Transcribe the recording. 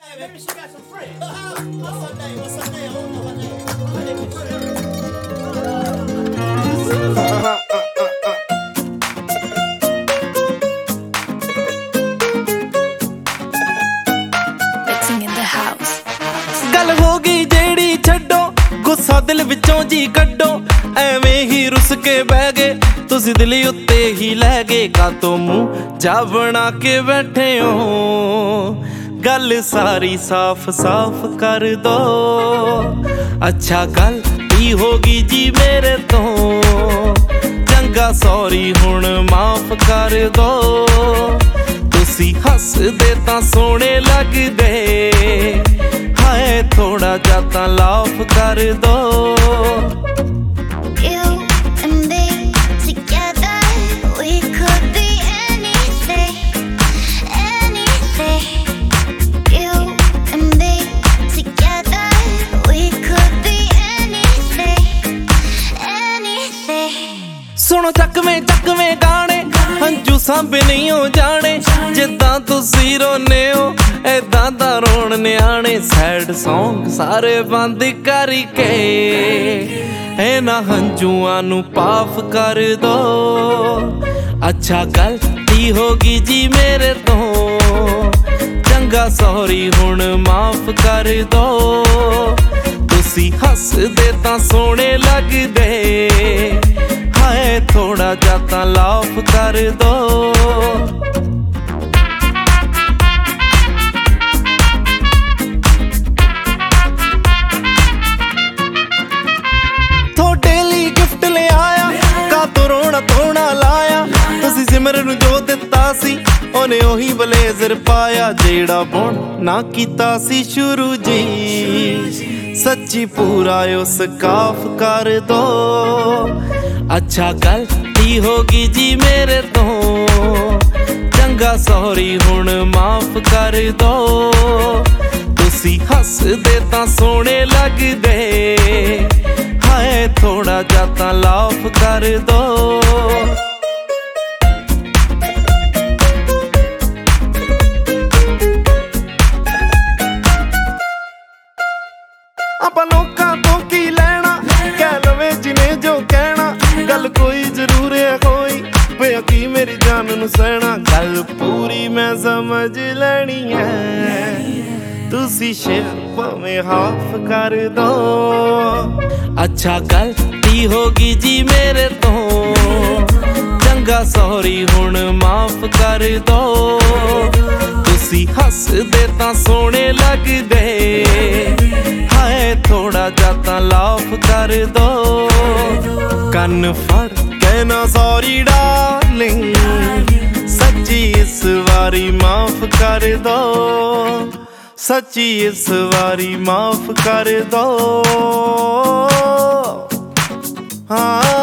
Maybe she got some friends. What's her name? What's her name? I don't know her name. Her name is Shirley. Mixing in the house. ਗੱਲ ਹੋ ਗਈ ਜਿਹੜੀ ਛੱਡੋ ਗੁੱਸਾ ਦਿਲ ਵਿੱਚੋਂ ਜੀ ਕੱਢੋ ਐਵੇਂ ਹੀ ਰੁੱਸ ਕੇ ਬਹਿ ਗਏ ਤੁਸੀਂ ਦਿਲ ਉੱਤੇ ਹੀ ਲੈ ਗਏ ਕਾਤੋਂ ਮੂੰਹ ਜਾ ਬਣਾ ਕੇ ਬੈਠੇ ਹੋ ਗੱਲ ਸਾਰੀ ਸਾਫ਼ ਕਰ ਦੋ ਅੱਛਾ ਗਲਤੀ ਹੋ ਗਈ ਜੀ ਮੇਰੇ ਤੋਂ ਚੰਗਾ ਸੌਰੀ ਹੁਣ ਮਾਫ਼ ਕਰ ਦੋ ਤੁਸੀਂ ਹੱਸਦੇ ਤਾਂ ਸੋਹਣੇ ਲੱਗਦੇ ਹਾਏ ਥੋੜਾ ਜਿਹਾ ਤਾਂ ਲਾਫ ਕਰ ਦੋ ਸੁਣੋ ਚੱਕਵੇਂ ਗਾਣੇ ਹੰਝੂ ਸਾਂਭੇ ਨਹੀਂ ਹੋ ਜਾਣੇ ਜਿੱਦਾਂ ਤੁਸੀਂ ਰੋਨੇ ਹੋ ਏਦਾਂ ਦਾ ਰੋਣ ਨਿਆਣੇ ਸੈਡ ਸੌਂਗ ਸਾਰੇ ਬੰਦ ਕਰਕੇ ਇਹਨਾਂ ਹੰਝੂਆਂ ਨੂੰ ਪਾਫ ਕਰ ਦੋ ਅੱਛਾ ਗਲਤੀ ਹੋ ਗਈ ਜੀ ਮੇਰੇ ਤੋਂ ਚੰਗਾ ਸੌਰੀ ਹੁਣ ਮਾਫ਼ ਕਰ ਦੋ ਤੁਸੀਂ ਹੱਸਦੇ ਤਾਂ ਸੋਹਣੇ ਲੱਗਦੇ ਹਾਏ ਥੋੜਾ ਜਿਹਾ ਤਾਂ ਲਾਫ ਕਰ ਦੋ ਤੁਹਾਡੇ ਲਈ ਗਿਫਟ ਲਿਆਇਆ ਕਾਤੋਂ ਰੋਣਾ ਧੋਣਾ ਲਾਇਆ ਤੁਸੀਂ ਸਿਮਰ ਨੂੰ ਜੋ ਦਿੱਤਾ ਸੀ ਉਹਨੇ ਉਹੀ ਬਲੇਜ਼ਰ ਪਾਇਆ ਜਿਹੜਾ ਬੁਣ ਨਾ ਕੀਤਾ ਸੀ ਸ਼ੁਰੂ ਜੀ ਸੱਚੀ ਪੂਰਾ ਉਸ ਕਾਫ ਕਰ ਦੋ ਅੱਛਾ ਗਲਤੀ ਹੋ ਗਈ ਜੀ ਮੇਰੇ ਤੋਂ ਚੰਗਾ ਸੌਰੀ ਹੁਣ ਮਾਫ਼ ਕਰ ਦੋ ਤੁਸੀਂ ਹੱਸਦੇ ਤਾਂ ਸੋਹਣੇ ਲੱਗਦੇ ਹਾਏ ਥੋੜਾ ਜਿਹਾ ਤਾਂ ਲਾਫ ਕਰ ਦੋ ਆਪਾਂ ਲੋਕਾਂ ਤੋਂ ਕੀ ਲੈਣਾ ਕਹਿ ਲਵੇ ਜਿਨੇ ਜੋ ਕਹਿਣਾ ਗੱਲ ਕੋਈ ਜ਼ਰੂਰ ਹੈ ਕੋਈ ਪਿਆ ਕੀ ਮੇਰੀ ਜਾਨ ਨੂੰ ਸਹਿਣਾ ਗੱਲ ਪੂਰੀ ਮੈਂ ਸਮਝ ਲੈਣੀ ਹੈ ਤੁਸੀਂ ਸ਼ੇਰ ਭਾਵੇਂ ਹਾਫ ਕਰ ਦੋ ਅੱਛਾ ਗਲਤੀ ਹੋ ਗਈ ਜੀ ਮੇਰੇ ਤੋਂ ਚੰਗਾ ਸੌਰੀ ਹੁਣ ਮਾਫ਼ ਕਰ ਦੋ ਤੁਸੀਂ ਹੱਸਦੇ ਤਾਂ ਸੋਹਣੇ ਲੱਗਦੇ ਹਾਏ ਥੋੜਾ ਜਿਹਾ ਤਾਂ ਲਾਫ ਕਰ ਦੋ ਕੰਨ ਫੜ ਕਹਿਣਾ ਸੌਰੀ ਡਾਰਲਿੰਗ ਸੱਚੀ ਇਸ ਵਾਰੀ ਮਾਫ਼ ਕਰ ਦੋ ਸੱਚੀ ਇਸ ਵਾਰੀ ਮਾਫ਼ ਕਰ ਦੋ ਹਾਂ